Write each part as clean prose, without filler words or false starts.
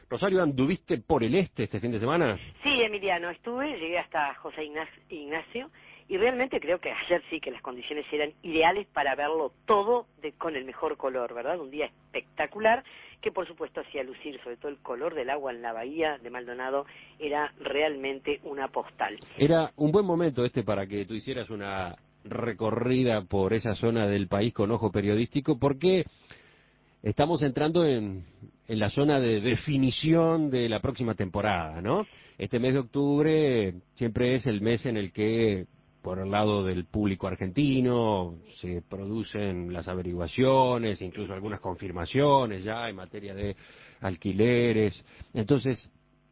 Rosario, ¿anduviste por el este fin de semana? Sí, Emiliano, llegué hasta José Ignacio, y realmente creo que ayer sí que las condiciones eran ideales para verlo todo con el mejor color, ¿verdad? Un día espectacular que por supuesto hacía lucir sobre todo el color del agua en la bahía de Maldonado, era realmente una postal. Era un buen momento para que tú hicieras una recorrida por esa zona del país con ojo periodístico, porque estamos entrando en la zona de definición de la próxima temporada, ¿no? Este mes de octubre siempre es el mes en el que, por el lado del público argentino, se producen las averiguaciones, incluso algunas confirmaciones ya en materia de alquileres. Entonces,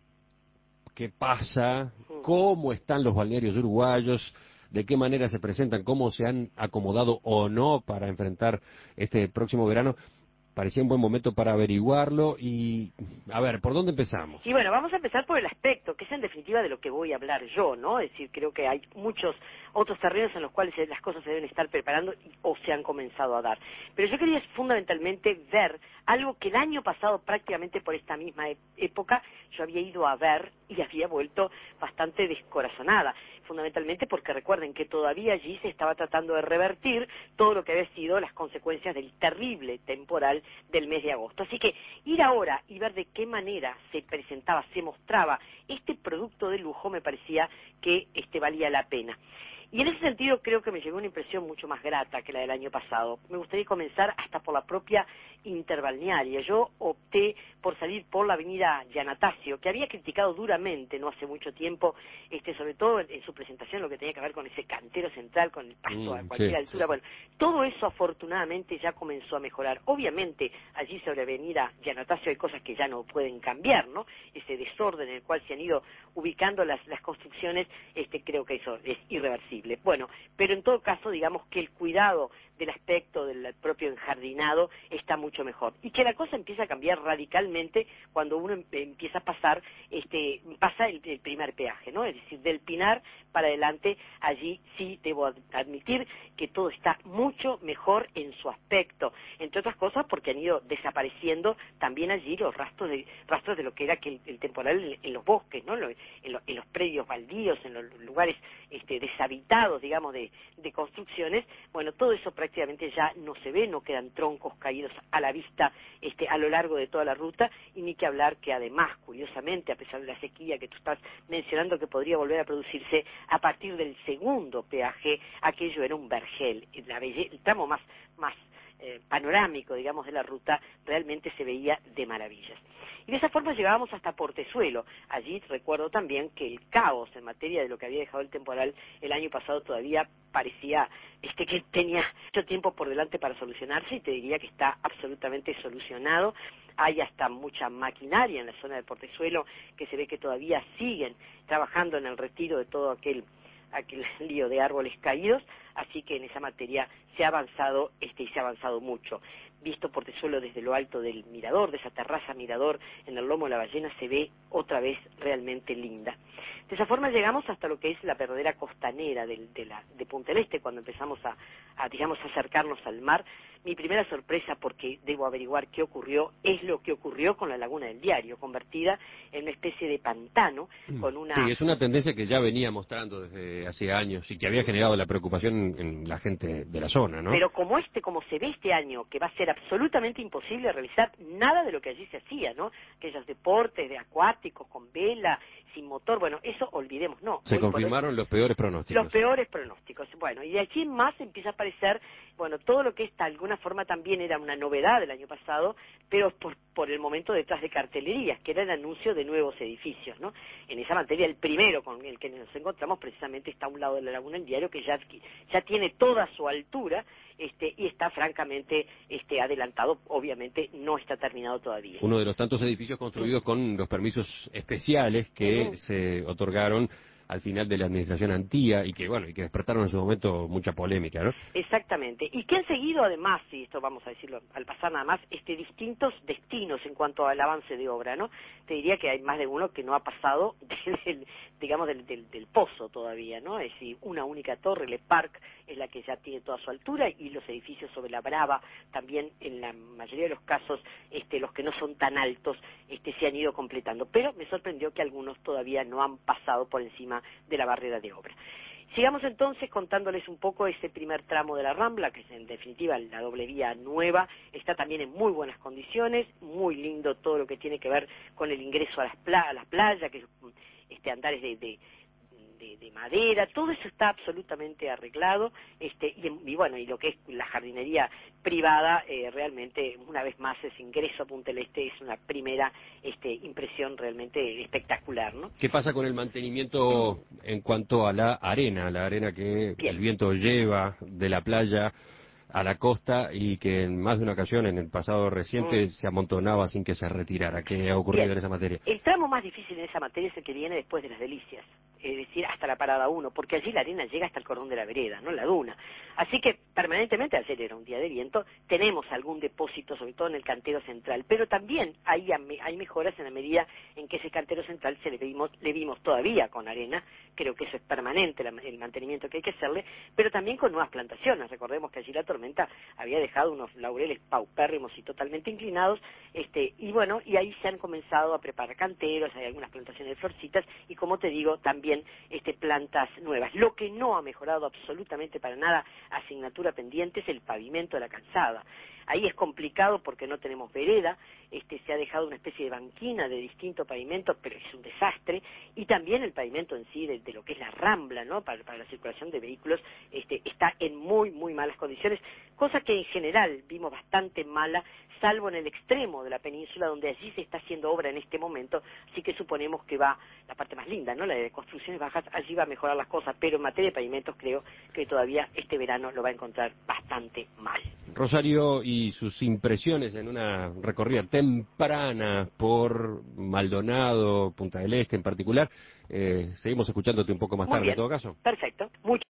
¿qué pasa? ¿Cómo están los balnearios uruguayos? ¿De qué manera se presentan? ¿Cómo se han acomodado o no para enfrentar este próximo verano? Parecía un buen momento para averiguarlo y, a ver, ¿por dónde empezamos? Y bueno, vamos a empezar por el aspecto, que es en definitiva de lo que voy a hablar yo, ¿no? Es decir, creo que hay muchos otros terrenos en los cuales las cosas se deben estar preparando o se han comenzado a dar. Pero yo quería fundamentalmente ver algo que el año pasado, prácticamente por esta misma época, yo había ido a ver y había vuelto bastante descorazonada. Fundamentalmente porque recuerden que todavía allí se estaba tratando de revertir todo lo que había sido las consecuencias del terrible temporal del mes de agosto. Así que ir ahora y ver de qué manera se presentaba, se mostraba este producto de lujo, me parecía que valía la pena. Y en ese sentido creo que me llegó una impresión mucho más grata que la del año pasado. Me gustaría comenzar hasta por la propia interbalnearia. Yo opté por salir por la avenida Giannatasio, que había criticado duramente no hace mucho tiempo, sobre todo en su presentación, lo que tenía que ver con ese cantero central, con el pasto a cualquier altura. Bueno, todo eso afortunadamente ya comenzó a mejorar. Obviamente allí sobre avenida Giannatasio hay cosas que ya no pueden cambiar, ¿no? Ese desorden en el cual se han ido ubicando las construcciones, creo que eso es irreversible. Bueno, pero en todo caso, digamos que el cuidado del aspecto del propio enjardinado está mucho mejor. Y que la cosa empieza a cambiar radicalmente cuando uno empieza a pasar, pasa el primer peaje, ¿no? Es decir, del Pinar para adelante, allí sí debo admitir que todo está mucho mejor en su aspecto. Entre otras cosas porque han ido desapareciendo también allí los rastros de lo que era el temporal en los bosques, ¿no? En los predios baldíos, en los lugares deshabitados, digamos, de construcciones. Bueno, todo eso prácticamente ya no se ve, no quedan troncos caídos a la vista a lo largo de toda la ruta, y ni que hablar que además, curiosamente, a pesar de la sequía que tú estás mencionando que podría volver a producirse, a partir del segundo peaje, aquello era un vergel. El tramo más panorámico, digamos, de la ruta realmente se veía de maravillas. Y de esa forma llegábamos hasta Portezuelo. Allí recuerdo también que el caos en materia de lo que había dejado el temporal el año pasado todavía parecía que tenía mucho tiempo por delante para solucionarse, y te diría que está absolutamente solucionado. Hay hasta mucha maquinaria en la zona de Portezuelo que se ve que todavía siguen trabajando en el retiro de todo aquel lío de árboles caídos, así que en esa materia se ha avanzado y se ha avanzado mucho. Visto Portezuelo desde lo alto del mirador, de esa terraza mirador en el lomo de la ballena, se ve otra vez realmente linda. De esa forma llegamos hasta lo que es la verdadera costanera de Punta del Este, cuando empezamos a acercarnos al mar. Mi primera sorpresa, porque debo averiguar qué ocurrió, es lo que ocurrió con la Laguna del Diario, convertida en una especie de pantano, con una... Sí, es una tendencia que ya venía mostrando desde hace años y que había generado la preocupación en la gente de la zona, ¿no? Pero como se ve este año, que va a ser absolutamente imposible realizar nada de lo que allí se hacía, ¿no? Aquellos deportes de acuáticos, con vela, sin motor, bueno, eso olvidemos, no. Se confirmaron los peores pronósticos. Los peores pronósticos. Bueno, y de aquí en más empieza a aparecer, bueno, todo lo que de alguna forma también era una novedad del año pasado, pero por el momento detrás de cartelerías, que era el anuncio de nuevos edificios, ¿no? En esa materia, el primero con el que nos encontramos precisamente está a un lado de la Laguna del Diario, que ya tiene toda su altura, y está francamente adelantado, obviamente no está terminado todavía. Uno de los tantos edificios construidos con los permisos especiales que se otorgaron al final de la administración Antía y que, bueno, y que despertaron en su momento mucha polémica, ¿no? Exactamente. Y que han seguido además, y esto vamos a decirlo al pasar nada más, distintos destinos en cuanto al avance de obra, ¿no? Te diría que hay más de uno que no ha pasado del pozo todavía, ¿no? Es decir, una única torre, Le Parc, es la que ya tiene toda su altura, y los edificios sobre la Brava, también en la mayoría de los casos, los que no son tan altos, se han ido completando. Pero me sorprendió que algunos todavía no han pasado por encima de la barrera de obra. Sigamos entonces contándoles un poco ese primer tramo de la Rambla, que es en definitiva la doble vía nueva, está también en muy buenas condiciones, muy lindo todo lo que tiene que ver con el ingreso a las playas, que es andares de madera, todo eso está absolutamente arreglado, y bueno, y lo que es la jardinería privada, realmente, una vez más, ese ingreso a Punta del Este es una primera impresión realmente espectacular, ¿no? ¿Qué pasa con el mantenimiento en cuanto a la arena que Bien. el viento lleva de la playa a la costa y que en más de una ocasión en el pasado reciente se amontonaba sin que se retirara? ¿Qué ha ocurrido Bien, en esa materia? el tramo más difícil en esa materia es el que viene después de las Delicias, es decir, hasta la parada 1, porque allí la arena llega hasta el cordón de la vereda, no la duna. Así que permanentemente, ayer era un día de viento, tenemos algún depósito, sobre todo en el cantero central, pero también hay mejoras en la medida en que ese cantero central le vimos todavía con arena, creo que eso es permanente el mantenimiento que hay que hacerle, pero también con nuevas plantaciones. Recordemos que allí la tormenta había dejado unos laureles paupérrimos y totalmente inclinados, y bueno, y ahí se han comenzado a preparar canteros, hay algunas plantaciones de florcitas y, como te digo, también plantas nuevas. Lo que no ha mejorado absolutamente para nada, asignatura pendiente, es el pavimento de la calzada. Ahí es complicado porque no tenemos vereda, se ha dejado una especie de banquina de distinto pavimento, pero es un desastre, y también el pavimento en sí de lo que es la Rambla, ¿no? Para la circulación de vehículos, está en muy, muy malas condiciones, cosa que en general vimos bastante mala, salvo en el extremo de la península, donde allí se está haciendo obra en este momento, así que suponemos que va, la parte más linda, ¿no? La de construcciones bajas, allí va a mejorar las cosas, pero en materia de pavimentos creo que todavía este verano lo va a encontrar bastante mal. Rosario, y sus impresiones en una recorrida temprana por Maldonado, Punta del Este en particular. Seguimos escuchándote un poco más Muy tarde, en bien, todo caso. perfecto.